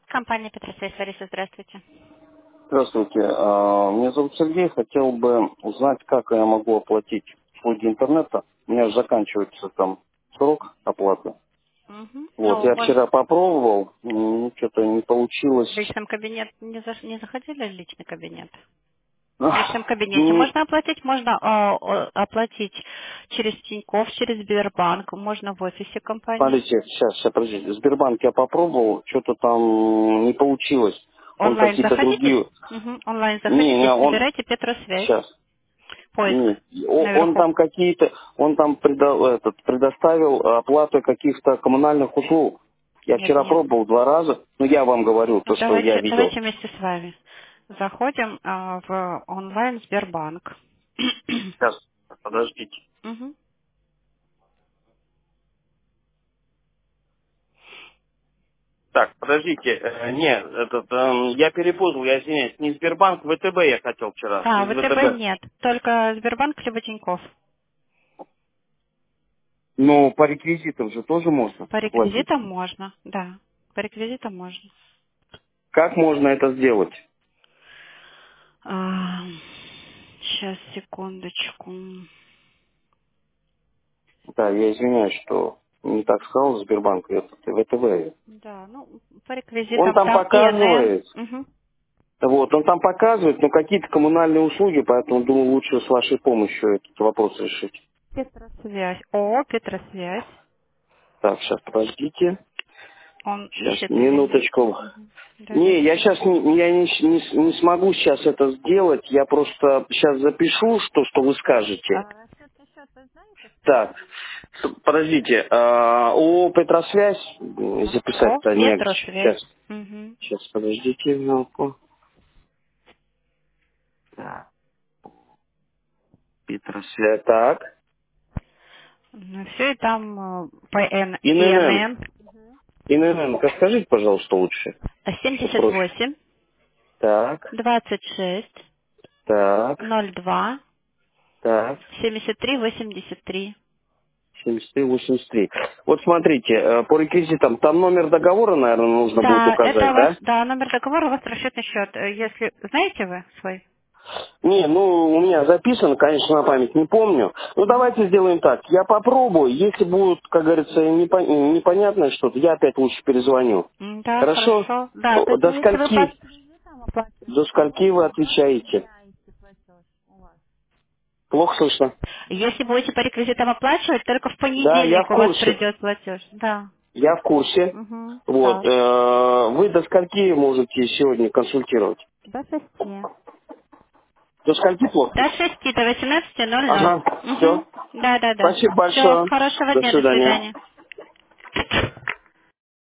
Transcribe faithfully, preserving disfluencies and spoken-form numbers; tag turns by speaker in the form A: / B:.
A: Компания Петросвязь, Лариса, здравствуйте.
B: Здравствуйте. А, Меня зовут Сергей. Хотел бы узнать, как я могу оплатить услуги интернета. У меня же заканчивается там срок оплаты.
A: Мгм.
B: Вот,
A: Ну, у
B: я
A: вас
B: вчера попробовал, что-то не
A: в
B: получилось.
A: личном кабинете не, заш- не заходили в личный кабинет? В личном
B: Ах,
A: кабинете
B: не-
A: можно оплатить, можно а, о- оплатить через Тинькофф, через Сбербанк, можно в офисе компании.
B: Смотрите, сейчас, сейчас, подождите. Сбербанк я попробовал, что-то там не получилось. Он
A: Онлайн
B: какие-то
A: заходите?
B: другие...
A: Мгм. Онлайн
B: Не, не,
A: заходите,
B: он...
A: набирайте Петросвязь.
B: Сейчас.
A: Поиск
B: Нет. О- Он
A: наверху.
B: там какие-то, он там предо- этот, предоставил оплату каких-то коммунальных услуг. Я
A: Нет,
B: вчера
A: нет.
B: пробовал два раза, но я вам говорю
A: Ну,
B: то, что я
A: давайте,
B: видел.
A: давайте вместе с вами. Заходим а, в онлайн Сбербанк.
B: Сейчас, подождите.
A: Мгм.
B: Так, подождите. Э, Нет, этот, эм, я перепутал, я извиняюсь. Не Сбербанк, ВТБ я хотел вчера.
A: А,
B: Из
A: ВТБ
B: ВТБ.
A: нет, только Сбербанк либо Тинькофф.
B: Ну, по реквизитам же тоже можно
A: По
B: оплатить.
A: реквизитам можно, да, по реквизитам можно.
B: Как можно это сделать?
A: Сейчас, секундочку.
B: Да, я извиняюсь, что не так сказал Сбербанк, это ВТБ.
A: Да, ну, по
B: Он
A: реквизитам
B: там
A: там ИНН.
B: показывает.
A: Угу.
B: Вот, он там показывает, но какие-то коммунальные услуги, поэтому думаю, лучше с вашей помощью этот вопрос решить.
A: Петросвязь. ООО Петросвязь.
B: Так, сейчас, подождите.
A: Он
B: Сейчас,
A: ищет или...
B: минуточку.
A: Мгм.
B: Не,
A: Да-да-да.
B: я сейчас не, я не, не- не смогу сейчас это сделать, я просто сейчас запишу, что, что вы скажете.
A: А, счет, счет, вы знаете,
B: Так,
A: скажите?
B: с- подождите, а, о, Петросвязь, м,
A: Да. ООО
B: записать-то негде.
A: Петросвязь.
B: Сейчас,
A: Угу.
B: сейчас, подождите минутку. Так, Петросвязь, так.
A: Ну, все, и там э, ПН,
B: ИНН,
A: ИНН
B: ИНН, скажите, пожалуйста, лучше, чтобы
A: семьдесят
B: проще.
A: восемь
B: Так.
A: двадцать шесть
B: Так,
A: ноль два
B: так,
A: семьдесят три восемьдесят три.
B: семьдесят три восемьдесят три. Вот смотрите, э, по реквизитам, там номер договора, наверное, нужно будет
A: Да, это
B: указать,
A: ваш,
B: да?
A: да, номер договора, у вас расчетный счет. Э, Если знаете вы свой?
B: Не, ну, у меня записано, конечно, на память не помню. Ну,
A: Мгм.
B: давайте сделаем так. Я попробую. Если будет, как говорится, непо- непонятное что-то, я опять лучше перезвоню.
A: М, Да,
B: Хорошо?
A: хорошо. Да, то
B: О,
A: есть ну,
B: До
A: если вы по
B: скольки,
A: реквизитам оплачиваете,
B: до
A: то
B: скольки вы
A: когда
B: отвечаете?
A: меняете платеж у вас?
B: Плохо слышно?
A: Если будете по реквизитам оплачивать, только в
B: Да, я в
A: понедельник у вас
B: курсе.
A: придет платеж. Да.
B: Я в курсе.
A: Угу.
B: Вот.
A: Так.
B: э, Вы до скольки можете сегодня консультировать?
A: До шести.
B: До скольки плохо
A: До
B: слышно?
A: шести, до восемнадцати ноль ноль.
B: Ага, все.
A: Угу. Да, да, да.
B: Спасибо
A: Все,
B: большое.
A: хорошего
B: До
A: дня, до
B: свидания.
A: свидания.